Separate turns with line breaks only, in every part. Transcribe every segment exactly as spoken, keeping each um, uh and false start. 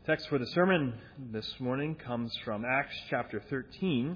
Text for the sermon this morning comes from Acts chapter thirteen.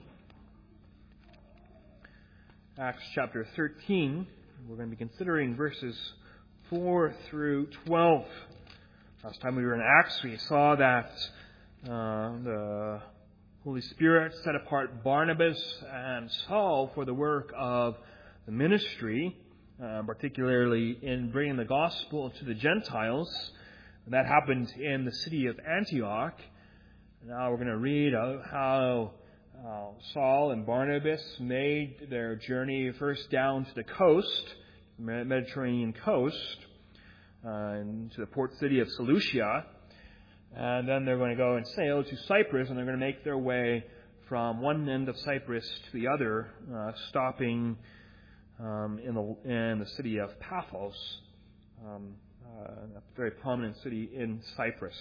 Acts chapter thirteen. We're going to be considering verses four through twelve. Last time we were in Acts, we saw that uh, the Holy Spirit set apart Barnabas and Saul for the work of the ministry, uh, particularly in bringing the gospel to the Gentiles. That happened in the city of Antioch. Now we're going to read how uh, Saul and Barnabas made their journey first down to the coast, the Mediterranean coast, uh, and to the port city of Seleucia. And then they're going to go and sail to Cyprus, and they're going to make their way from one end of Cyprus to the other, uh, stopping um, in the in the city of Paphos. Um, Uh, a very prominent city in Cyprus.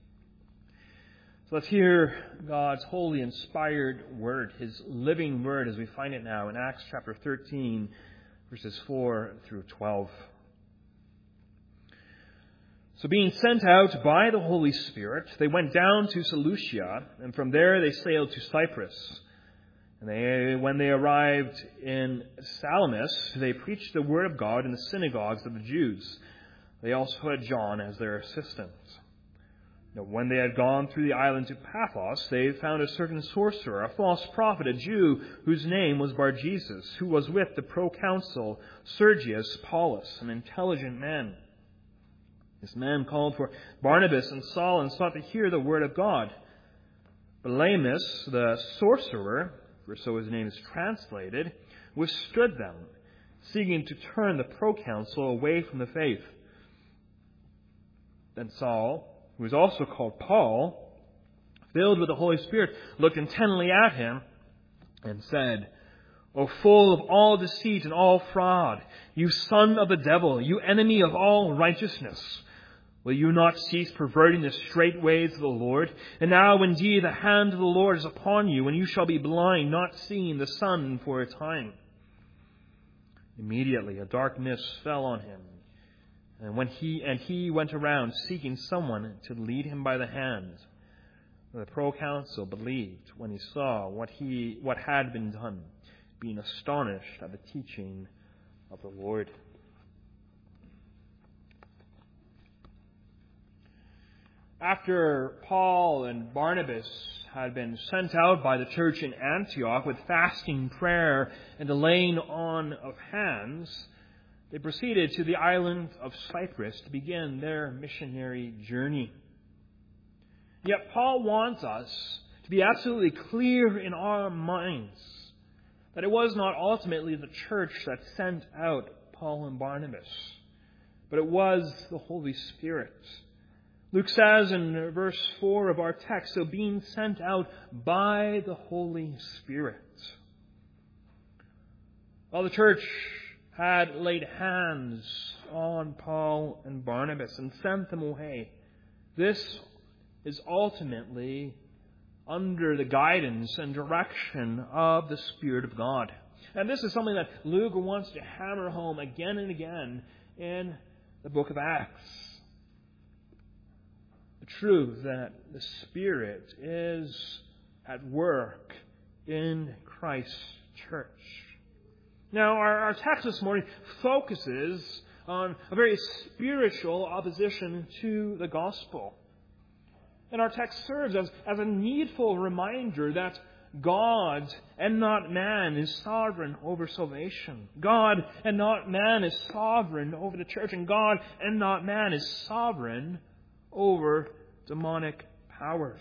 So let's hear God's holy, inspired word, His living word as we find it now in Acts chapter thirteen, verses four through twelve. So being sent out by the Holy Spirit, they went down to Seleucia, and from there they sailed to Cyprus. And they, when they arrived in Salamis, they preached the word of God in the synagogues of the Jews. They also had John as their assistant. Now, when they had gone through the island to Paphos, they found a certain sorcerer, a false prophet, a Jew, whose name was Bar-Jesus, who was with the proconsul Sergius Paulus, an intelligent man. This man called for Barnabas and Saul and sought to hear the word of God. Balamus, the sorcerer, for so his name is translated, withstood them, seeking to turn the proconsul away from the faith. Then Saul, who was also called Paul, filled with the Holy Spirit, looked intently at him and said, O full of all deceit and all fraud, you son of the devil, you enemy of all righteousness, will you not cease perverting the straight ways of the Lord? And now indeed the hand of the Lord is upon you, and you shall be blind, not seeing the sun for a time. Immediately a dark mist fell on him. And when he and he went around seeking someone to lead him by the hand. The proconsul believed when he saw what he what had been done, being astonished at the teaching of the Lord. After Paul and Barnabas had been sent out by the church in Antioch with fasting, prayer, and the laying on of hands, they proceeded to the island of Cyprus to begin their missionary journey. Yet Paul wants us to be absolutely clear in our minds that it was not ultimately the church that sent out Paul and Barnabas, but it was the Holy Spirit. Luke says in verse four of our text, so being sent out by the Holy Spirit. While the church had laid hands on Paul and Barnabas and sent them away, this is ultimately under the guidance and direction of the Spirit of God. And this is something that Luke wants to hammer home again and again in the book of Acts. The truth that the Spirit is at work in Christ's church. Now, our, our text this morning focuses on a very spiritual opposition to the gospel. And our text serves as, as a needful reminder that God and not man is sovereign over salvation. God and not man is sovereign over the church. And God and not man is sovereign over demonic powers.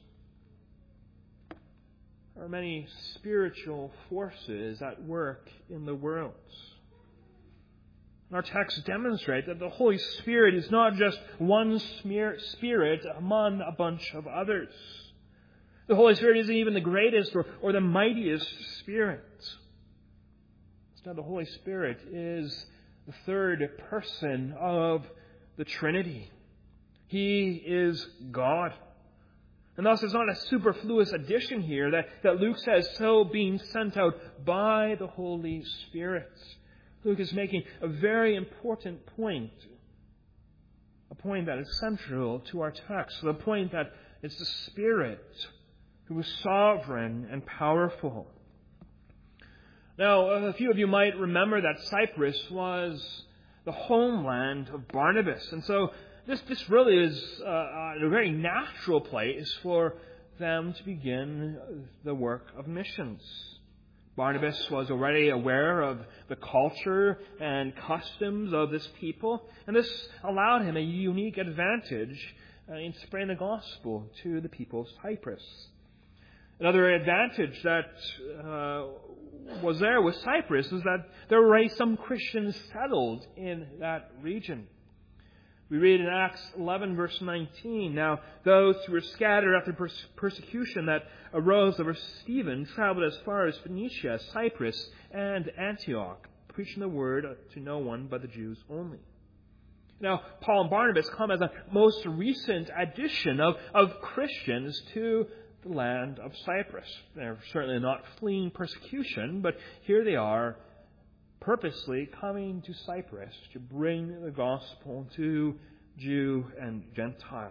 There are many spiritual forces at work in the world. Our texts demonstrate that the Holy Spirit is not just one spirit among a bunch of others. The Holy Spirit isn't even the greatest or, or the mightiest spirit. Instead, the Holy Spirit is the third person of the Trinity. He is God. And thus, it's not a superfluous addition here that, that Luke says, so being sent out by the Holy Spirit. Luke is making a very important point a point that is central to our text, the point that it's the Spirit who is sovereign and powerful. Now, a few of you might remember that Cyprus was the homeland of Barnabas, and so this, this really is uh, a very natural place for them to begin the work of missions. Barnabas was already aware of the culture and customs of this people, and this allowed him a unique advantage in spreading the gospel to the people of Cyprus. Another advantage that uh, was there with Cyprus is that there were already some Christians settled in that region. We read in Acts eleven, verse nineteen, "Now those who were scattered after pers- persecution that arose over Stephen traveled as far as Phoenicia, Cyprus, and Antioch, preaching the word to no one but the Jews only." Now, Paul and Barnabas come as a most recent addition of, of Christians to the land of Cyprus. They're certainly not fleeing persecution, but here they are purposely coming to Cyprus to bring the gospel to Jew and Gentile.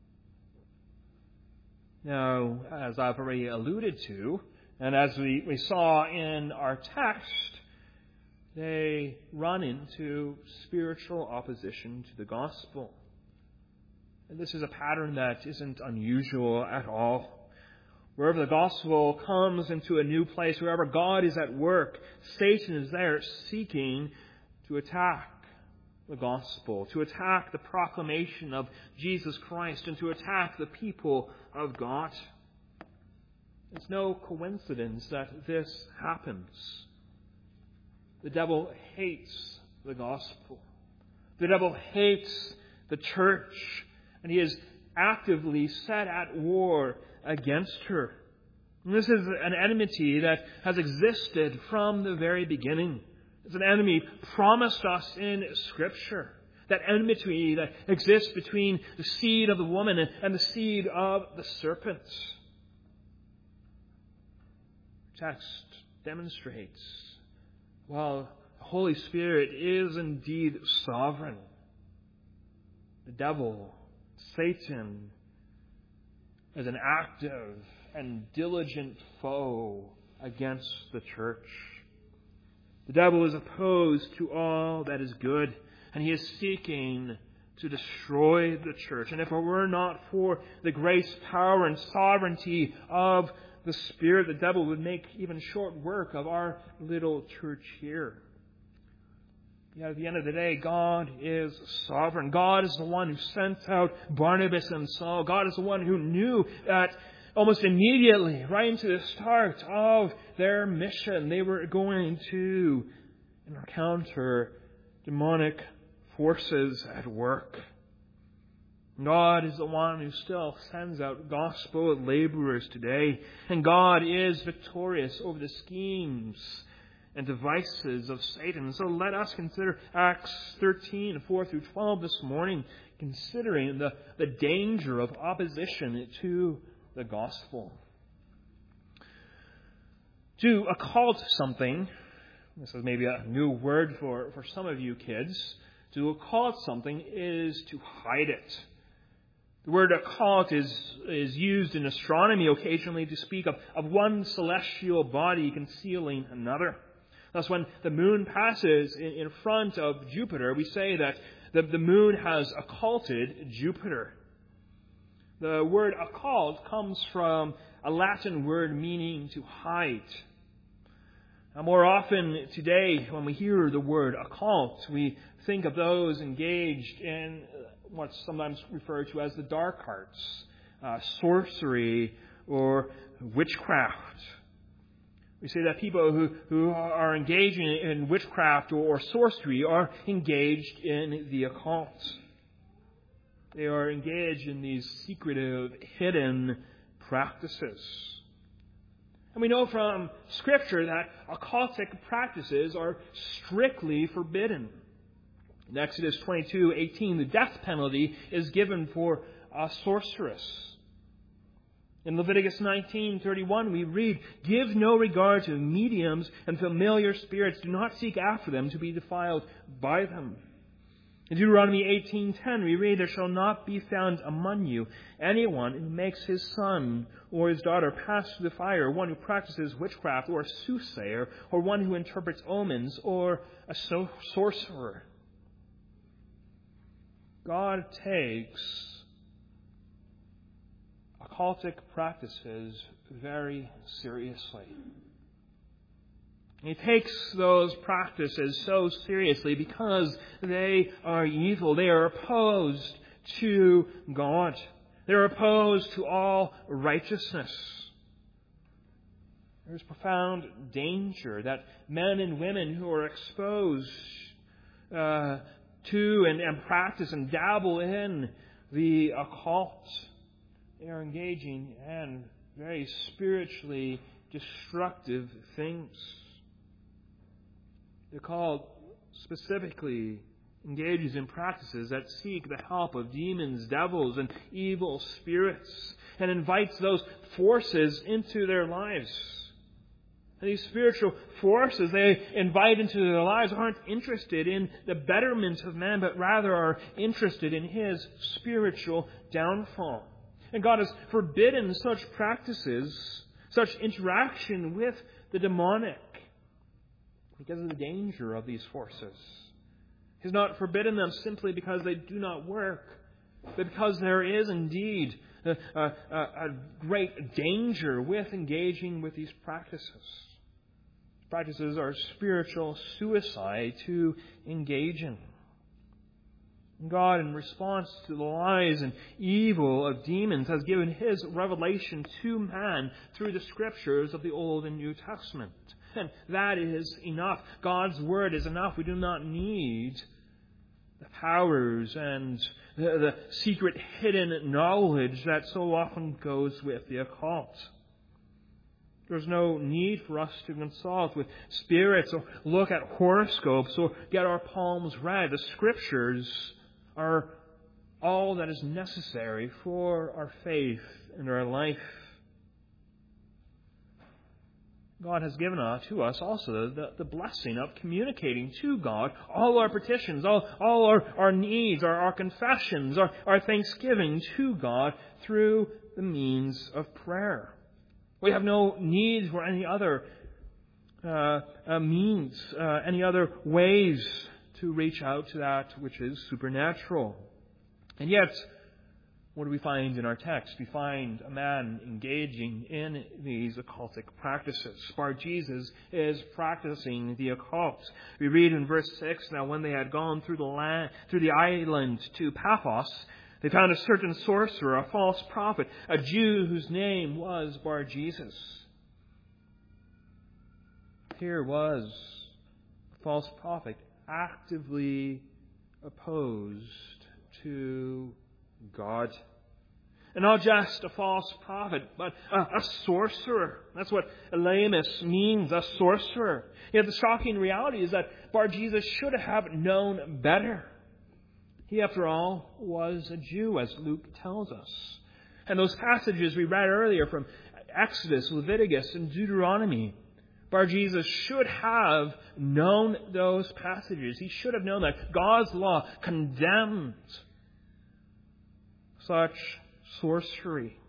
Now, as I've already alluded to, and as we, we saw in our text, they run into spiritual opposition to the gospel. And this is a pattern that isn't unusual at all. Wherever the gospel comes into a new place, wherever God is at work, Satan is there seeking to attack the gospel, to attack the proclamation of Jesus Christ, and to attack the people of God. It's no coincidence that this happens. The devil hates the gospel. The devil hates the church, and he is actively set at war against her. And this is an enmity that has existed from the very beginning. It's an enemy promised us in Scripture. That enmity that exists between the seed of the woman and the seed of the serpent. The text demonstrates, while the Holy Spirit is indeed sovereign, the devil, Satan, as an active and diligent foe against the church. The devil is opposed to all that is good, and he is seeking to destroy the church. And if it were not for the grace, power, and sovereignty of the Spirit, the devil would make even short work of our little church here. Yet at the end of the day, God is sovereign. God is the one who sent out Barnabas and Saul. God is the one who knew that almost immediately, right into the start of their mission, they were going to encounter demonic forces at work. God is the one who still sends out gospel laborers today. And God is victorious over the schemes and devices of Satan. So let us consider Acts thirteen, four through twelve this morning, considering the, the danger of opposition to the gospel. To occult something, this is maybe a new word for, for some of you kids, to occult something is to hide it. The word occult is, is used in astronomy occasionally to speak of, of one celestial body concealing another. Thus, when the moon passes in, in front of Jupiter, we say that the, the moon has occulted Jupiter. The word occult comes from a Latin word meaning to hide. Now, more often today, when we hear the word occult, we think of those engaged in what's sometimes referred to as the dark arts, uh, sorcery, or witchcraft. We say that people who, who are engaged in, in witchcraft or, or sorcery are engaged in the occult. They are engaged in these secretive, hidden practices. And we know from Scripture that occultic practices are strictly forbidden. In Exodus twenty-two eighteen, the death penalty is given for a sorceress. In Leviticus nineteen thirty-one, we read, "Give no regard to mediums and familiar spirits. Do not seek after them to be defiled by them." In Deuteronomy eighteen ten, we read, "There shall not be found among you anyone who makes his son or his daughter pass through the fire, one who practices witchcraft, or a soothsayer, or one who interprets omens, or a so- sorcerer." God takes occultic practices very seriously. He takes those practices so seriously because they are evil. They are opposed to God. They are opposed to all righteousness. There is profound danger that men and women who are exposed uh, to and, and practice and dabble in the occult, they are engaging in very spiritually destructive things. They're called specifically engages in practices that seek the help of demons, devils, and evil spirits, and invites those forces into their lives. And these spiritual forces they invite into their lives aren't interested in the betterment of man, but rather are interested in his spiritual downfall. And God has forbidden such practices, such interaction with the demonic, because of the danger of these forces. He's not forbidden them simply because they do not work, but because there is indeed a, a, a great danger with engaging with these practices. Practices are spiritual suicide to engage in. God, in response to the lies and evil of demons, has given His revelation to man through the Scriptures of the Old and New Testament. And that is enough. God's Word is enough. We do not need the powers and the, the secret hidden knowledge that so often goes with the occult. There's no need for us to consult with spirits or look at horoscopes or get our palms read. The Scriptures are all that is necessary for our faith and our life. God has given to us also the, the blessing of communicating to God all our petitions, all, all our, our needs, our, our confessions, our, our thanksgiving to God through the means of prayer. We have no need for any other uh, uh, means, uh, any other ways to reach out to that which is supernatural. And yet, what do we find in our text? We find a man engaging in these occultic practices. Bar-Jesus is practicing the occult. We read in verse six, "Now when they had gone through the land, through the island to Paphos, they found a certain sorcerer, a false prophet, a Jew whose name was Bar-Jesus." Here was a false prophet actively opposed to God. And not just a false prophet, but a, a sorcerer. That's what Elymas means, a sorcerer. Yet the shocking reality is that Bar-Jesus should have known better. He, after all, was a Jew, as Luke tells us. And those passages we read earlier from Exodus, Leviticus, and Deuteronomy, Bar-Jesus should have known those passages. He should have known that God's law condemned such sorcery.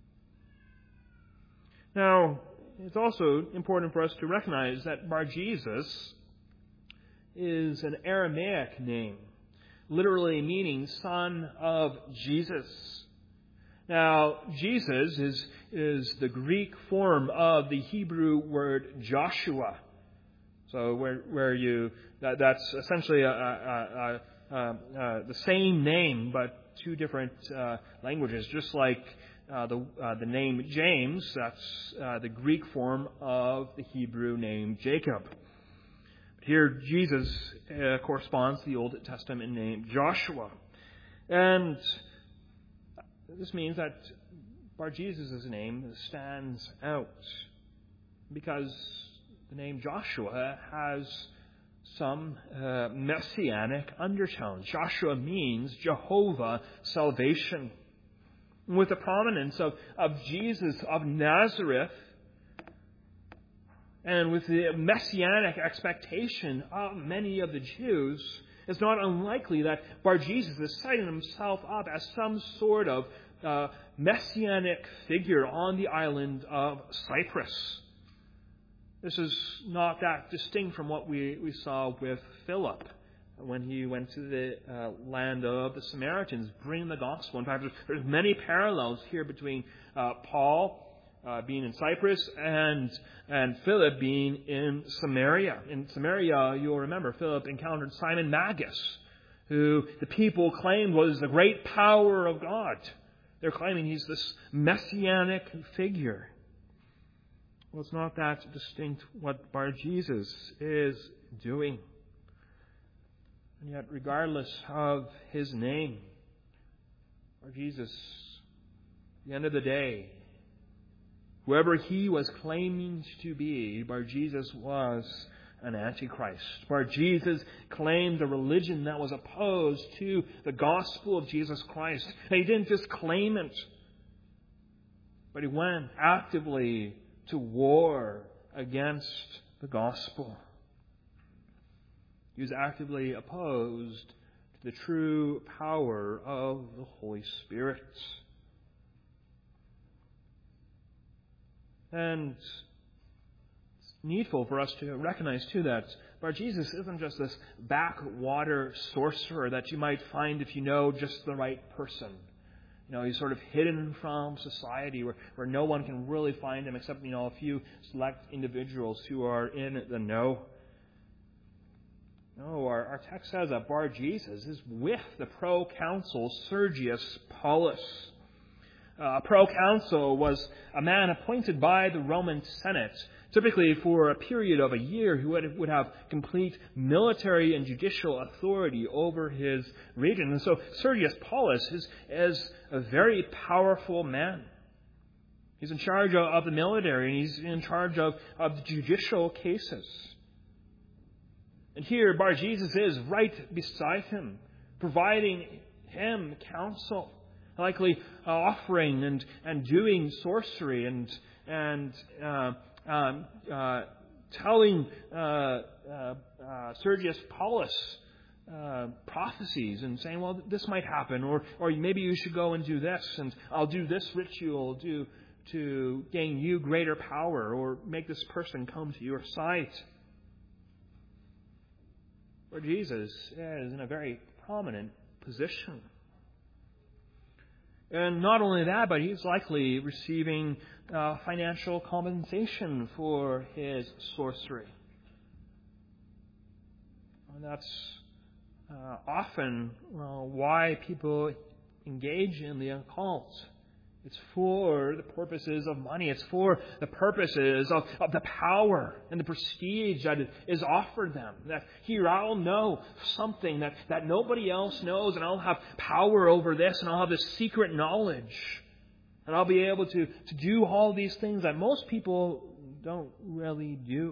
Now, it's also important for us to recognize that Bar-Jesus is an Aramaic name, literally meaning son of Jesus. Now, Jesus is, is the Greek form of the Hebrew word Joshua. So where where you that, that's essentially a, a, a, a, a, the same name, but two different uh, languages. Just like uh, the uh, the name James, that's uh, the Greek form of the Hebrew name Jacob. Here, Jesus uh, corresponds to the Old Testament name Joshua. And this means that Bar-Jesus' name stands out because the name Joshua has some uh, messianic undertones. Joshua means Jehovah salvation. With the prominence of, of Jesus of Nazareth, and with the messianic expectation of many of the Jews, It's not unlikely that Bar-Jesus is setting himself up as some sort of uh, messianic figure on the island of Cyprus. This is not that distinct from what we, we saw with Philip when he went to the uh, land of the Samaritans, bringing the gospel. In fact, there's, there's many parallels here between uh, Paul uh, being in Cyprus and and Philip being in Samaria. In Samaria, you'll remember, Philip encountered Simon Magus, who the people claimed was the great power of God. They're claiming he's this messianic figure. Well, it's not that distinct what Bar-Jesus is doing. And yet, regardless of his name, Bar-Jesus, at the end of the day, whoever he was claiming to be, Bar-Jesus was an antichrist. Bar-Jesus claimed a religion that was opposed to the gospel of Jesus Christ. And he didn't just claim it, but he went actively to war against the gospel. He was actively opposed to the true power of the Holy Spirit. And it's needful for us to recognize, too, that Bar-Jesus isn't just this backwater sorcerer that you might find if you know just the right person. You know, he's sort of hidden from society where, where no one can really find him except, you know, a few select individuals who are in the know. No, our, our text says that Bar-Jesus is with the proconsul Sergius Paulus. Uh, a proconsul was a man appointed by the Roman Senate, typically for a period of a year, who would, would have complete military and judicial authority over his region. And so Sergius Paulus is, is a very powerful man. He's in charge of, of the military, and he's in charge of, of the judicial cases. And here Bar-Jesus is right beside him, providing him counsel, likely uh, offering and, and doing sorcery and and uh, um, uh, telling uh, uh, uh, Sergius Paulus uh, prophecies and saying, well, this might happen, or or maybe you should go and do this, and I'll do this ritual to to gain you greater power, or make this person come to your side. Where Jesus is in a very prominent position. And not only that, but he's likely receiving uh, financial compensation for his sorcery. And that's uh, often uh, why people engage in the occult. It's for the purposes of money. It's for the purposes of, of the power and the prestige that is offered them. That here I'll know something that, that nobody else knows, and I'll have power over this, and I'll have this secret knowledge. And I'll be able to, to do all these things that most people don't really do.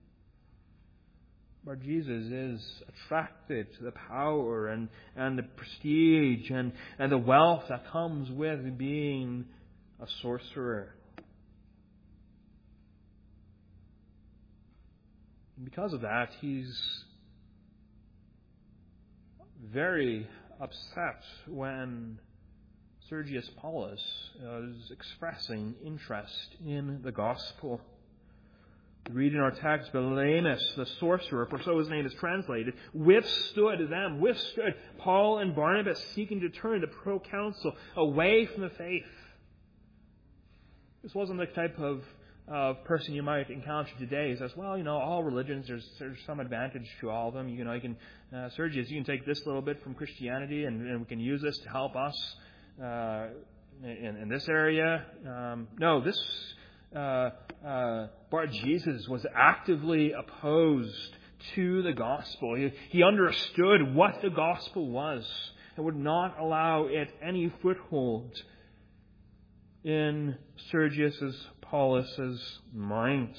Bar-Jesus is attracted to the power and, and the prestige and, and the wealth that comes with being a sorcerer. And because of that, he's very upset when Sergius Paulus is expressing interest in the gospel. We read in our text, Balamus, the sorcerer, for so his name is translated, withstood them, withstood Paul and Barnabas, seeking to turn the proconsul away from the faith. This wasn't the type of, of person you might encounter today who says, well, you know, all religions, there's, there's some advantage to all of them. You know, you can, uh, Sergius, you can take this little bit from Christianity, and, and we can use this to help us uh, in, in this area. Um, no, this... Uh, uh, Bar-Jesus was actively opposed to the gospel. He, he understood what the gospel was and would not allow it any foothold in Sergius Paulus's mind.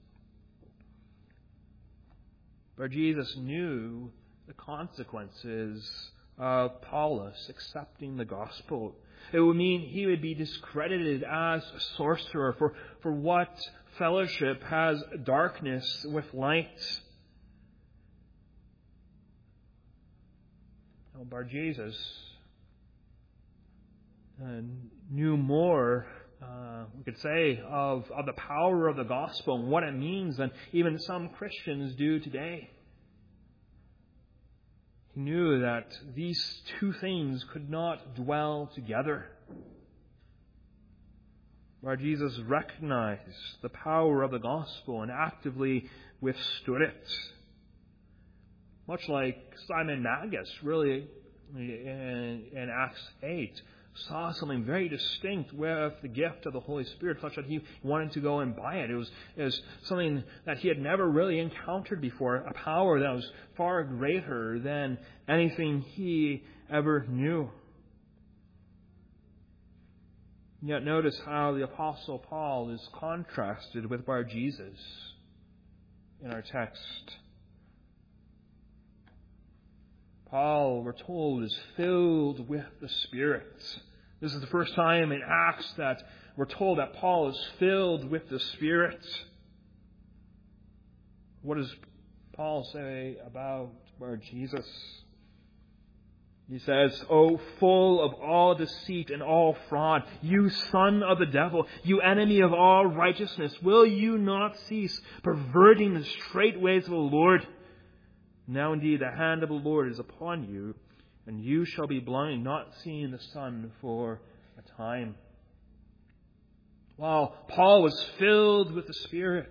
Bar-Jesus knew the consequences of Paulus accepting the gospel. It would mean he would be discredited as a sorcerer, for, for what fellowship has darkness with light? Bar-Jesus uh, knew more, uh, we could say, of, of the power of the gospel and what it means than even some Christians do today. He knew that these two things could not dwell together. Bar-Jesus recognized the power of the gospel and actively withstood it. Much like Simon Magus, really, in, in Acts eight, saw something very distinct with the gift of the Holy Spirit, such that he wanted to go and buy it. It was, it was something that he had never really encountered before, a power that was far greater than anything he ever knew. Yet notice how the Apostle Paul is contrasted with Bar-Jesus in our text. Paul, we're told, is filled with the Spirit. This is the first time in Acts that we're told that Paul is filled with the Spirit. What does Paul say about Bar-Jesus? He says, "O full of all deceit and all fraud, you son of the devil, you enemy of all righteousness, will you not cease perverting the straight ways of the Lord? Now indeed the hand of the Lord is upon you, and you shall be blind, not seeing the sun for a time." While Paul was filled with the Spirit,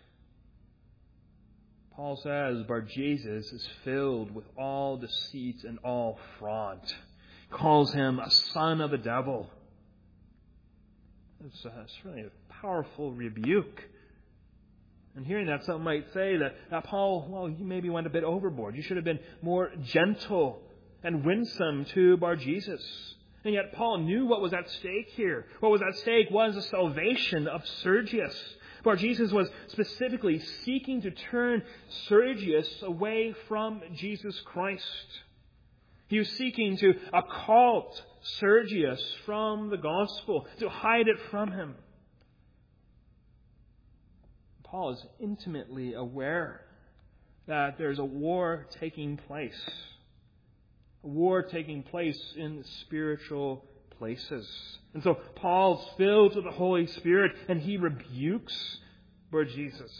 Paul says Bar-Jesus is filled with all deceit and all fraud. He calls him a son of the devil. It's, uh, it's really a powerful rebuke. And hearing that, some might say that, that Paul, well, you maybe went a bit overboard. You should have been more gentle and winsome to Bar-Jesus. And yet Paul knew what was at stake here. What was at stake was the salvation of Sergius. Bar-Jesus was specifically seeking to turn Sergius away from Jesus Christ. He was seeking to occult Sergius from the gospel, to hide it from him. Paul is intimately aware that there's a war taking place. A war taking place in spiritual places. And so Paul's filled with the Holy Spirit and he rebukes Bar-Jesus.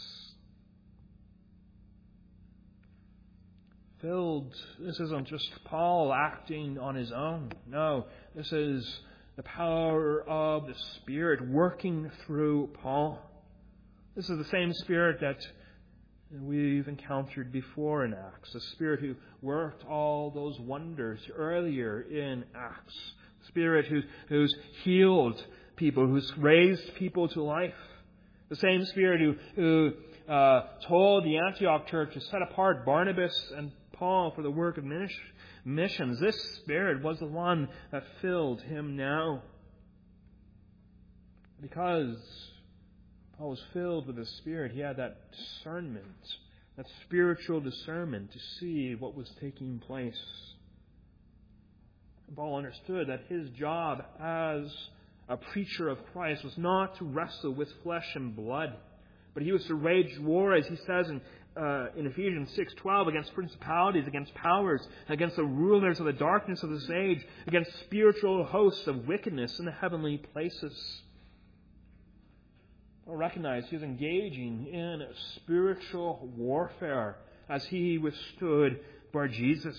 Filled, this isn't just Paul acting on his own. No, this is the power of the Spirit working through Paul. This is the same Spirit that we've encountered before in Acts. The Spirit who worked all those wonders earlier in Acts. The Spirit who, who's healed people, who's raised people to life. The same Spirit who, who uh, told the Antioch church to set apart Barnabas and Paul for the work of missions. This Spirit was the one that filled him now. Because Paul was filled with the Spirit, he had that discernment, that spiritual discernment to see what was taking place. Paul understood that his job as a preacher of Christ was not to wrestle with flesh and blood, but he was to wage war, as he says in, uh, in Ephesians six twelve, against principalities, against powers, against the rulers of the darkness of this age, against spiritual hosts of wickedness in the heavenly places. Paul recognized he was engaging in spiritual warfare as he withstood Bar-Jesus.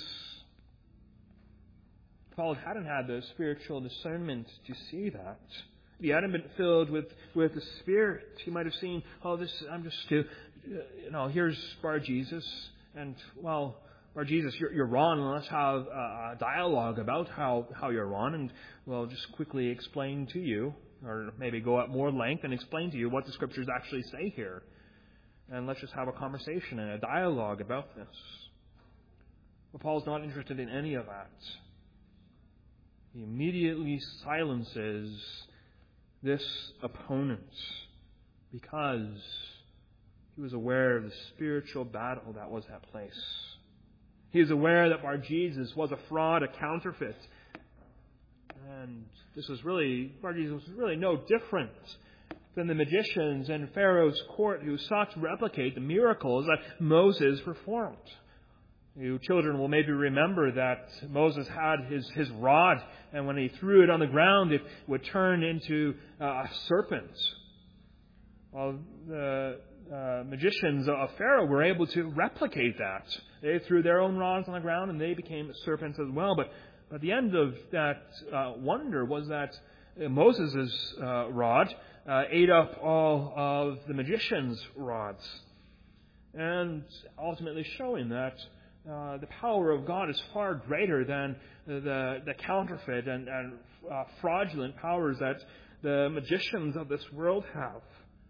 Paul hadn't had the spiritual discernment to see that. If he hadn't been filled with, with the Spirit, he might have seen, oh, this, I'm just, too, you know, here's Bar-Jesus, and, well, Bar-Jesus, you're, you're wrong, and let's have a dialogue about how, how you're wrong, and, well, just quickly explain to you, or maybe go at more length and explain to you what the Scriptures actually say here. And let's just have a conversation and a dialogue about this. But Paul's not interested in any of that. He immediately silences this opponent because he was aware of the spiritual battle that was at place. He is aware that Bar-Jesus was a fraud, a counterfeit. And this was really, Bar-Jesus was really no different than the magicians in Pharaoh's court who sought to replicate the miracles that Moses performed. You children will maybe remember that Moses had his, his rod, and when he threw it on the ground, it would turn into uh, a serpent. Well, the uh, magicians of Pharaoh were able to replicate that. They threw their own rods on the ground, and they became serpents as well. But, but the end of that uh, wonder was that Moses' uh, rod uh, ate up all of the magicians' rods, and ultimately showing that Uh, the power of God is far greater than the, the counterfeit and, and uh, fraudulent powers that the magicians of this world have.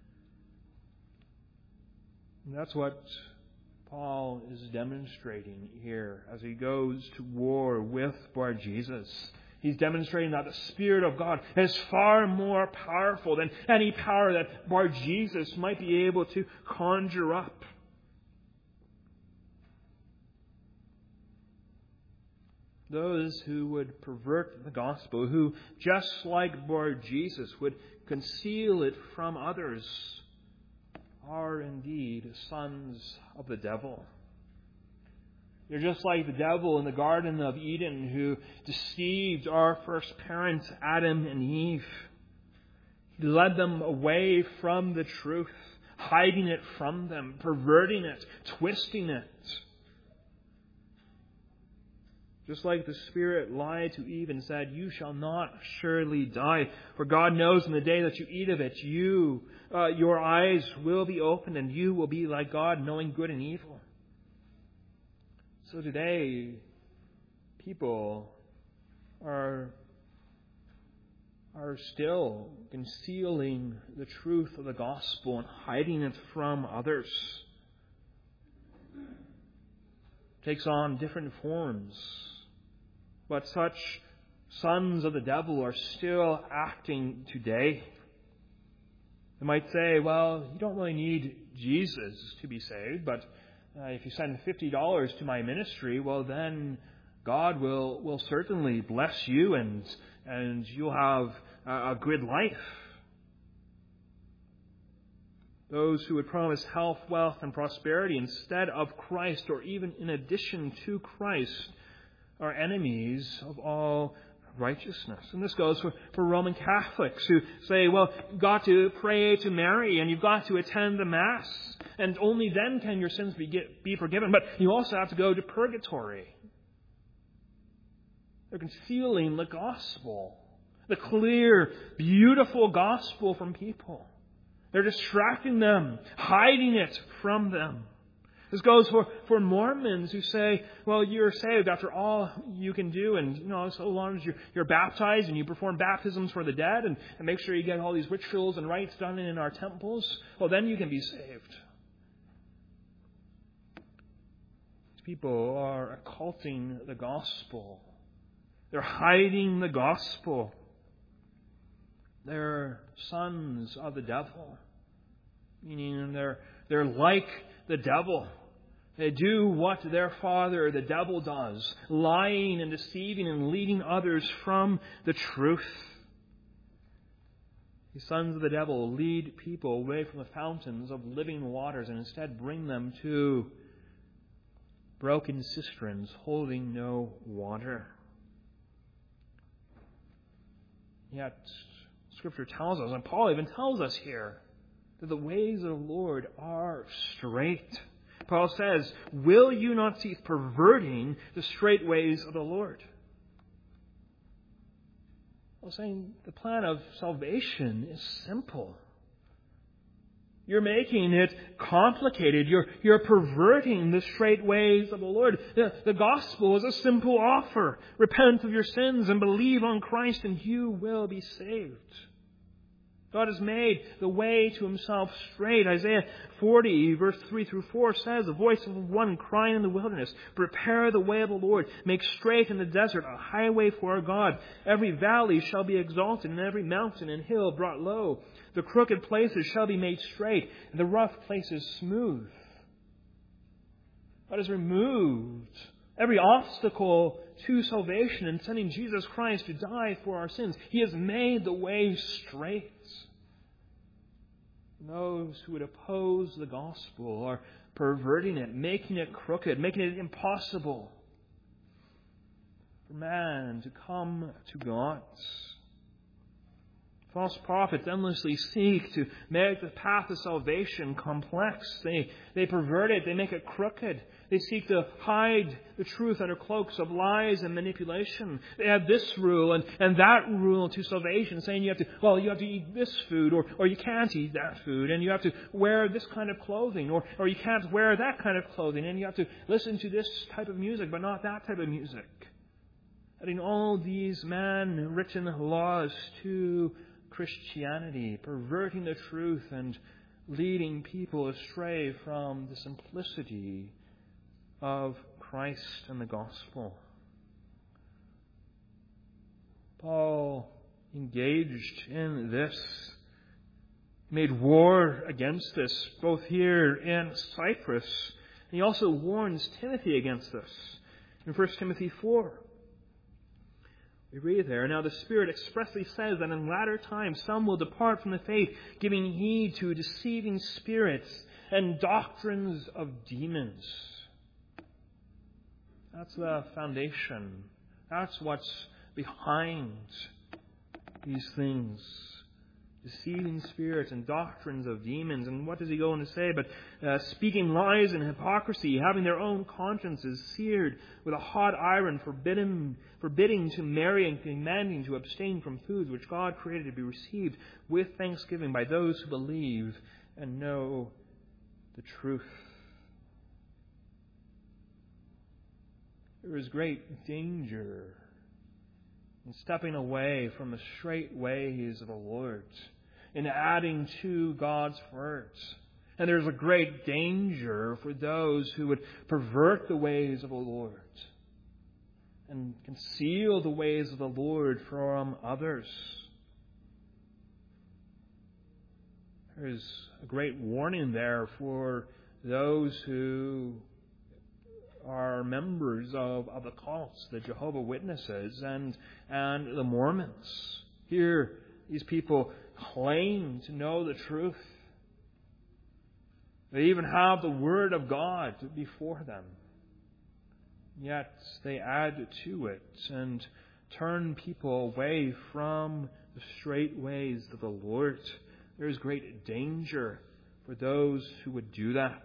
And that's what Paul is demonstrating here as he goes to war with Bar Jesus. He's demonstrating that the Spirit of God is far more powerful than any power that Bar Jesus might be able to conjure up. Those who would pervert the gospel, who, just like Bar Jesus, would conceal it from others, are indeed sons of the devil. They're just like the devil in the Garden of Eden who deceived our first parents, Adam and Eve. He led them away from the truth, hiding it from them, perverting it, twisting it. Just like the Spirit lied to Eve and said, "You shall not surely die, for God knows in the day that you eat of it, you, uh, your eyes will be opened and you will be like God, knowing good and evil." So today, people are, are still concealing the truth of the gospel and hiding it from others. It takes on different forms. But such sons of the devil are still acting today. They might say, well, you don't really need Jesus to be saved, but uh, if you send fifty dollars to my ministry, well then God will, will certainly bless you and, and you'll have a, a good life. Those who would promise health, wealth, and prosperity instead of Christ, or even in addition to Christ, are enemies of all righteousness. And this goes for, for Roman Catholics who say, well, you've got to pray to Mary and you've got to attend the Mass, and only then can your sins be, get, be forgiven. But you also have to go to purgatory. They're concealing the gospel, the clear, beautiful gospel from people. They're distracting them, hiding it from them. This goes for, for Mormons who say, well, you're saved after all you can do, and you know, so long as you're, you're baptized and you perform baptisms for the dead and, and make sure you get all these rituals and rites done in our temples, well, then you can be saved. These people are occulting the gospel. They're hiding the gospel. They're sons of the devil, meaning they're they're like the devil. They do what their father, the devil, does, lying and deceiving and leading others from the truth. The sons of the devil lead people away from the fountains of living waters and instead bring them to broken cisterns holding no water. Yet, Scripture tells us, and Paul even tells us here, that the ways of the Lord are straight. Paul says, will you not cease perverting the straight ways of the Lord? Paul's saying the plan of salvation is simple. You're making it complicated. You're, you're perverting the straight ways of the Lord. The, the gospel is a simple offer. Repent of your sins and believe on Christ and you will be saved. God has made the way to Himself straight. Isaiah forty, verse three through four says, the voice of one crying in the wilderness, prepare the way of the Lord, make straight in the desert a highway for our God. Every valley shall be exalted, and every mountain and hill brought low. The crooked places shall be made straight, and the rough places smooth. God has removed every obstacle to salvation in sending Jesus Christ to die for our sins. He has made the way straight. Those who would oppose the gospel are perverting it, making it crooked, making it impossible for man to come to God. False prophets endlessly seek to make the path of salvation complex. They, they pervert it. They make it crooked. They seek to hide the truth under cloaks of lies and manipulation. They have this rule and, and that rule to salvation, saying you have to, well, you have to eat this food, or, or you can't eat that food, and you have to wear this kind of clothing, or, or you can't wear that kind of clothing, and you have to listen to this type of music, but not that type of music. Adding all these man-written laws to Christianity, perverting the truth and leading people astray from the simplicity of Christ and the gospel. Paul engaged in this, made war against this, both here in Cyprus, and he also warns Timothy against this in First Timothy four. We read there, "Now the Spirit expressly says that in latter times some will depart from the faith, giving heed to deceiving spirits and doctrines of demons." That's the foundation. That's what's behind these things. Deceiving spirits and doctrines of demons. And what does he go on to say? But uh, speaking lies and hypocrisy, having their own consciences seared with a hot iron, forbidden, forbidding to marry and commanding to abstain from foods which God created to be received with thanksgiving by those who believe and know the truth. There is great danger in stepping away from the straight ways of the Lord, in adding to God's words. And there's a great danger for those who would pervert the ways of the Lord and conceal the ways of the Lord from others. There's a great warning there for those who are members of, of the cults, the Jehovah's Witnesses and, and the Mormons. Here, these people claim to know the truth. They even have the Word of God before them. Yet they add to it and turn people away from the straight ways of the Lord. There is great danger for those who would do that.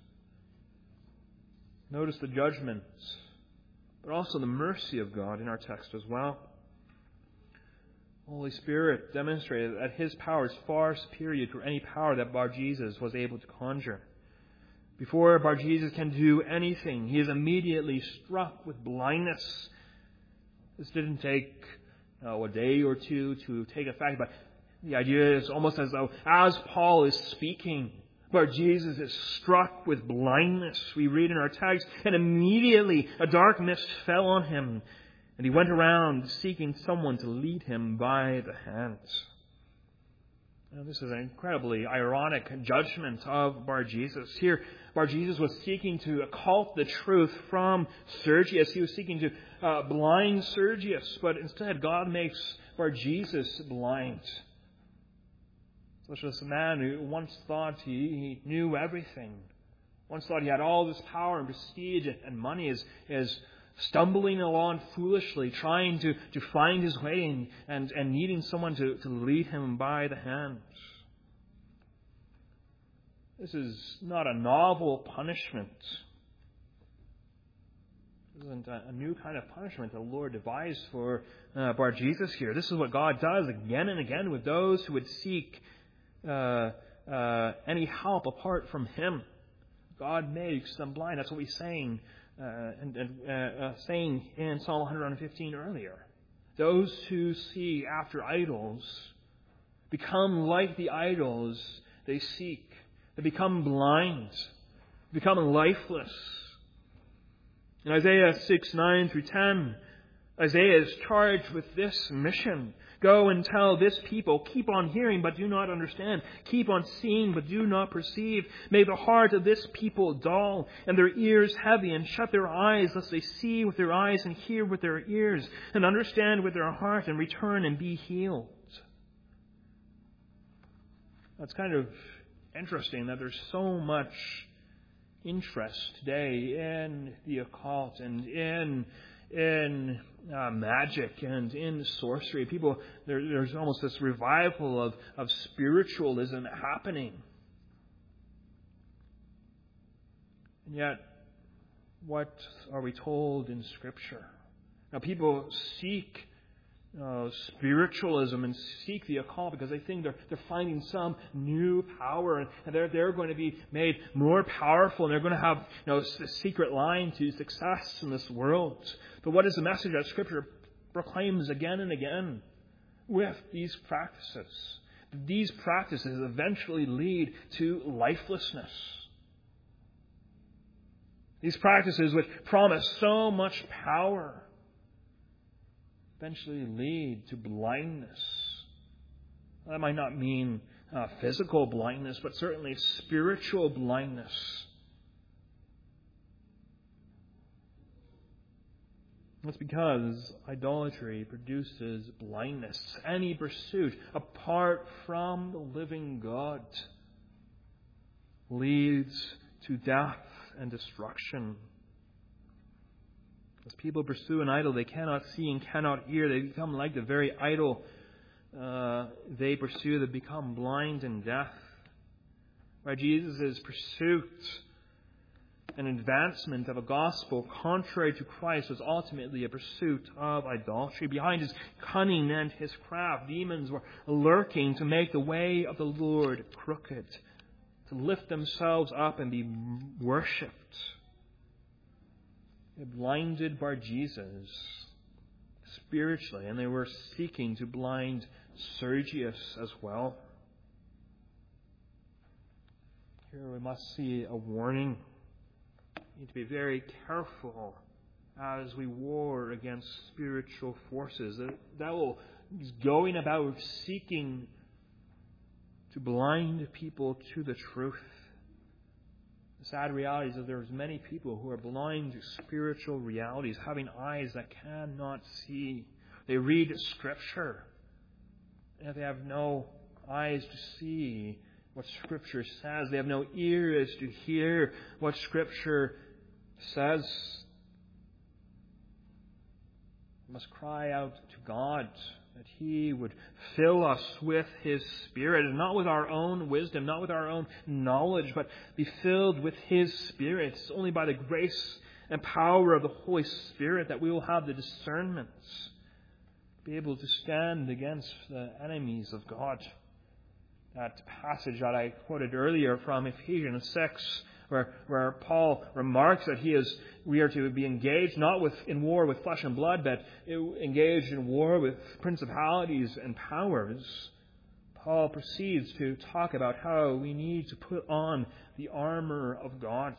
Notice the judgment, but also the mercy of God in our text as well. The Holy Spirit demonstrated that His power is far superior to any power that Bar-Jesus was able to conjure. Before Bar-Jesus can do anything, he is immediately struck with blindness. This didn't take oh, a day or two to take effect, but the idea is almost as though as Paul is speaking, Bar-Jesus is struck with blindness. We read in our text, and immediately a dark mist fell on him, and he went around seeking someone to lead him by the hand. Now, this is an incredibly ironic judgment of Bar-Jesus. Here, Bar-Jesus was seeking to occult the truth from Sergius. He was seeking to uh, blind Sergius, but instead God makes Bar-Jesus blind. Such as a man who once thought he, he knew everything, once thought he had all this power and prestige and money, is, is stumbling along foolishly, trying to, to find his way and, and, and needing someone to, to lead him by the hand. This is not a novel punishment. This isn't a, a new kind of punishment the Lord devised for uh, Bar-Jesus here. This is what God does again and again with those who would seek Uh, uh, any help apart from Him. God makes them blind. That's what He's saying, uh, and, and uh, uh, saying in Psalm one fifteen earlier. Those who see after idols become like the idols they seek. They become blind, become lifeless. In Isaiah six, nine through ten, Isaiah is charged with this mission. Go and tell this people, keep on hearing but do not understand. Keep on seeing but do not perceive. May the heart of this people dull and their ears heavy, and shut their eyes lest they see with their eyes and hear with their ears and understand with their heart and return and be healed. That's kind of interesting that there's so much interest today in the occult and in in uh, magic and in sorcery. People, there, there's almost this revival of, of spiritualism happening. And yet, what are we told in Scripture? Now, people seek uh, spiritualism and seek the occult because they think they're they're finding some new power, and, and they're they're going to be made more powerful, and they're going to have you know a secret line to success in this world. But what is the message that Scripture proclaims again and again with these practices? These practices eventually lead to lifelessness. These practices which promise so much power eventually lead to blindness. That might not mean uh, physical blindness, but certainly spiritual blindness. That's because idolatry produces blindness. Any pursuit apart from the living God leads to death and destruction. As people pursue an idol they cannot see and cannot hear, they become like the very idol uh, they pursue. They become blind and deaf. Right? Jesus' pursuit and advancement of a gospel contrary to Christ was ultimately a pursuit of idolatry. Behind his cunning and his craft, demons were lurking to make the way of the Lord crooked, to lift themselves up and be worshipped. They blinded Bar Jesus spiritually, and they were seeking to blind Sergius as well. Here we must see a warning. We need to be very careful as we war against spiritual forces that, that will is going about seeking to blind people to the truth. The sad reality is that there's many people who are blind to spiritual realities, having eyes that cannot see. They read Scripture, and they have no eyes to see what Scripture says. They have no ears to hear what Scripture says. We must cry out to God that He would fill us with His Spirit, and not with our own wisdom, not with our own knowledge, but be filled with His Spirit. It's only by the grace and power of the Holy Spirit that we will have the discernment to be able to stand against the enemies of God. That passage that I quoted earlier from Ephesians six, where where Paul remarks that he is we are to be engaged not with in war with flesh and blood, but engaged in war with principalities and powers. Paul proceeds to talk about how we need to put on the armor of God.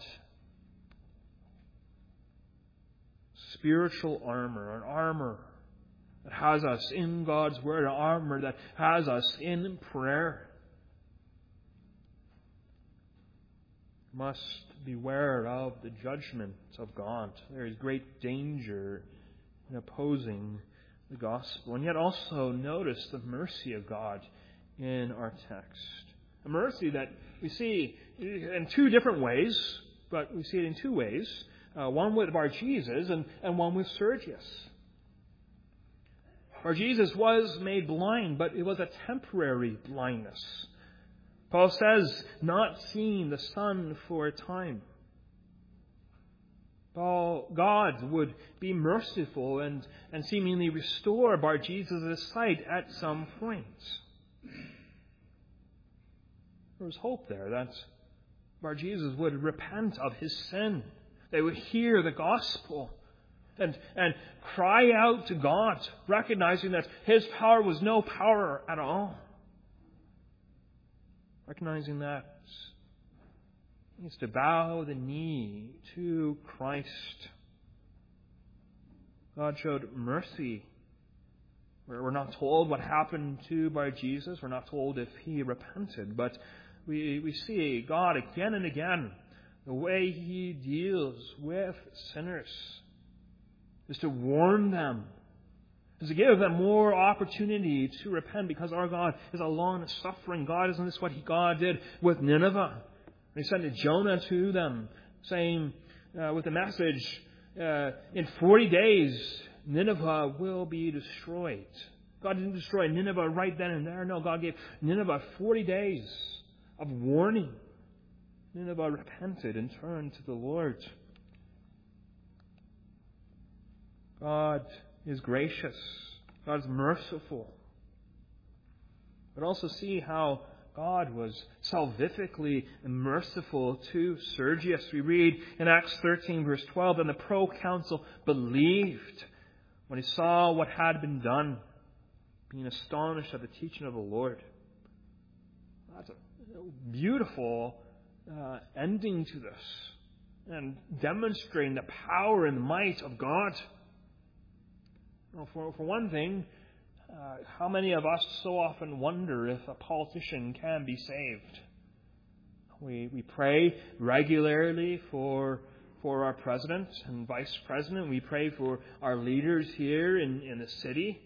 Spiritual armor, an armor that has us in God's Word, an armor that has us in prayer. Must beware of the judgment of God. There is great danger in opposing the gospel. And yet also notice the mercy of God in our text. A mercy that we see in two different ways, but we see it in two ways. Uh, one with Bar Jesus and, and one with Sergius. Bar Jesus was made blind, but it was a temporary blindness. Paul says, not seeing the sun for a time. Paul, God would be merciful and, and seemingly restore Bar Jesus' sight at some point. There was hope there that Bar Jesus would repent of his sin. They would hear the gospel and, and cry out to God, recognizing that his power was no power at all. Recognizing that he needs to bow the knee to Christ. God showed mercy. We're not told what happened to Bar Jesus. We're not told if he repented. But we, we see God again and again, the way He deals with sinners is to warn them, is to give them more opportunity to repent, because our God is a long-suffering God. Isn't this what he, God did with Nineveh? He sent Jonah to them saying uh, with the message, uh, in forty days, Nineveh will be destroyed. God didn't destroy Nineveh right then and there. No, God gave Nineveh forty days of warning. Nineveh repented and turned to the Lord. God is gracious. God is merciful. But also see how God was salvifically merciful to Sergius. We read in Acts thirteen, verse twelve, and the proconsul believed when he saw what had been done, being astonished at the teaching of the Lord. That's a beautiful uh, ending to this, and demonstrating the power and might of God. Well, for, for one thing, uh, how many of us so often wonder if a politician can be saved? We we pray regularly for for our president and vice president. We pray for our leaders here in, in the city.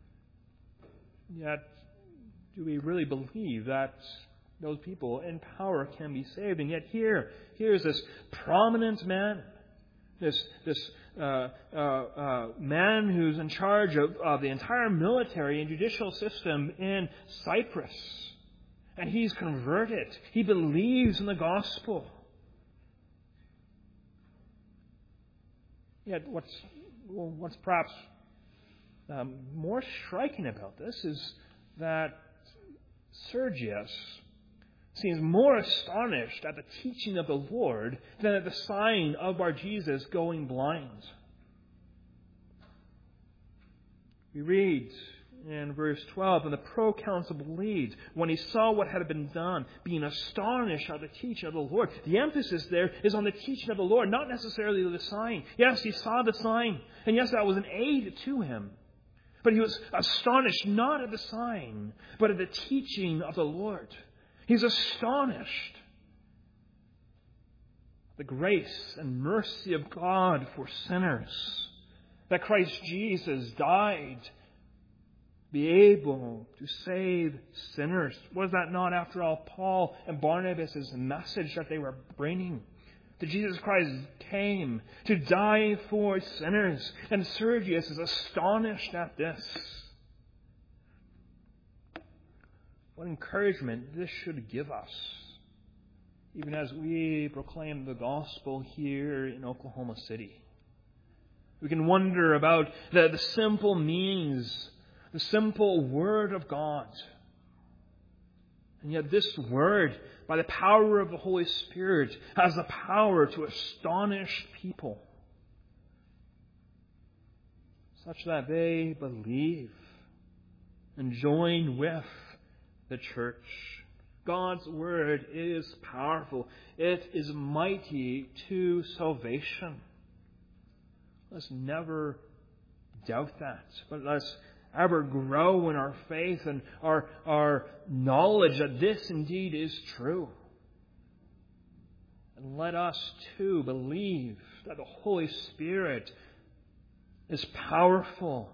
Yet, do we really believe that those people in power can be saved? And yet here, here's this prominent man, this this uh, uh, uh, man who's in charge of, of the entire military and judicial system in Cyprus. And he's converted. He believes in the gospel. Yet what's, well, what's perhaps um, more striking about this is that Sergius seems more astonished at the teaching of the Lord than at the sign of Bar Jesus going blind. We read in verse twelve, and the proconsul believed when he saw what had been done, being astonished at the teaching of the Lord. The emphasis there is on the teaching of the Lord, not necessarily the sign. Yes, he saw the sign, and yes, that was an aid to him. But he was astonished not at the sign, but at the teaching of the Lord. He's astonished at the grace and mercy of God for sinners, that Christ Jesus died to be able to save sinners. Was that not, after all, Paul and Barnabas' message that they were bringing? That Jesus Christ came to die for sinners. And Sergius is astonished at this. What encouragement this should give us, even as we proclaim the gospel here in Oklahoma City. We can wonder about the, the simple meanings, the simple Word of God. And yet this Word, by the power of the Holy Spirit, has the power to astonish people, such that they believe and join with the church. God's Word is powerful. It is mighty to salvation. Let's never doubt that. But let's ever grow in our faith and our, our knowledge that this indeed is true. And let us too believe that the Holy Spirit is powerful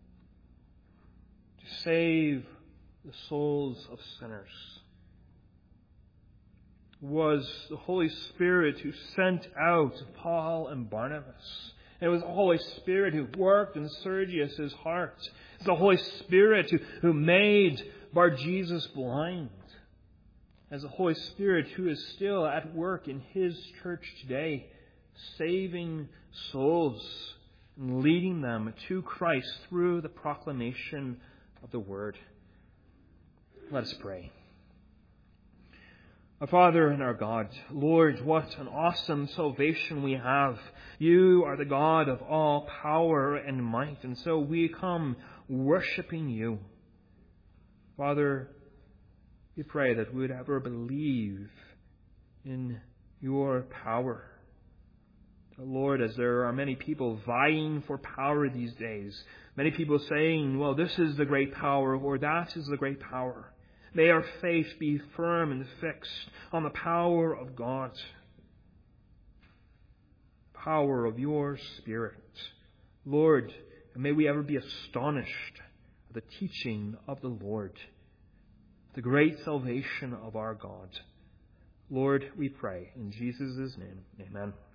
to save the souls of sinners. It was the Holy Spirit who sent out Paul and Barnabas. It was the Holy Spirit who worked in Sergius' heart. It's the Holy Spirit who, who made Bar Jesus blind. It's the Holy Spirit who is still at work in His church today, saving souls and leading them to Christ through the proclamation of the Word. Let us pray. Our Father and our God, Lord, what an awesome salvation we have. You are the God of all power and might, and so we come worshiping You. Father, we pray that we would ever believe in Your power. Lord, as there are many people vying for power these days, many people saying, well, this is the great power, or that is the great power. May our faith be firm and fixed on the power of God, power of Your Spirit. Lord, and may we ever be astonished at the teaching of the Lord, the great salvation of our God. Lord, we pray in Jesus' name. Amen.